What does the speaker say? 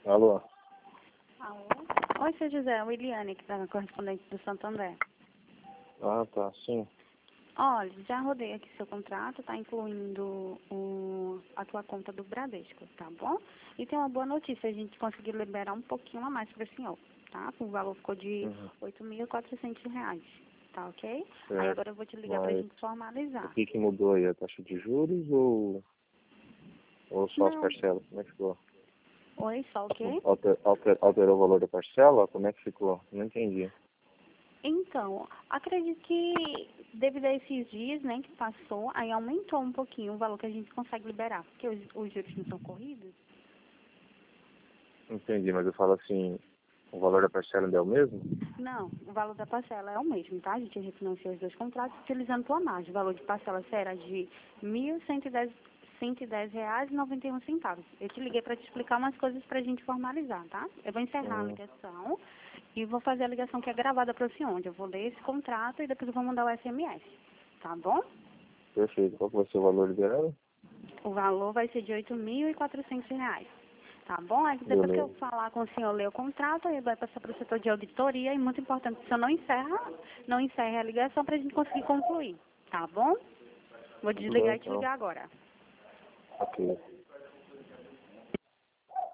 Alô? Alô? Oi, seu José, é o Eliane, que está correspondente do Santo André. Ah, tá, sim. Olha, já rodei aqui seu contrato, tá incluindo a tua conta do Bradesco, tá bom? E tem uma boa notícia, a gente conseguiu liberar um pouquinho a mais para o senhor, tá? O valor ficou de R$ 8.400, tá ok? Aí Certo. agora eu vou te ligar pra Mas gente o formalizar. que mudou aí? A taxa de juros ou só as Não. parcelas? Como é que ficou? Oi, só o quê? Alterou o valor da parcela? Como é que ficou? Não entendi. Então, acredito que devido a esses dias, né, que passou, aí aumentou um pouquinho o valor que a gente consegue liberar, porque os juros não são corridos. Entendi, mas eu falo assim, o valor da parcela ainda é o mesmo? Não, o valor da parcela é o mesmo, tá? A gente refinanciou os dois contratos utilizando tua margem. O valor de parcela será de R$ 1.110,91. Eu te liguei para te explicar umas coisas para a gente formalizar, tá? Eu vou encerrar a Hum, ligação e vou fazer a ligação que é gravada para o senhor, onde eu vou ler esse contrato e depois eu vou mandar o SMS, tá bom? perfeito. Qual que vai ser o valor liberado? O valor vai ser de R$ 8.400. Tá bom? Aí depois que eu Beleza. falar com o senhor, ler o contrato, aí vai passar para o setor de auditoria e muito importante que o senhor não encerre a ligação para a gente conseguir concluir. Tá bom? Vou Tudo bem, desligar e te então. ligar agora. Ok.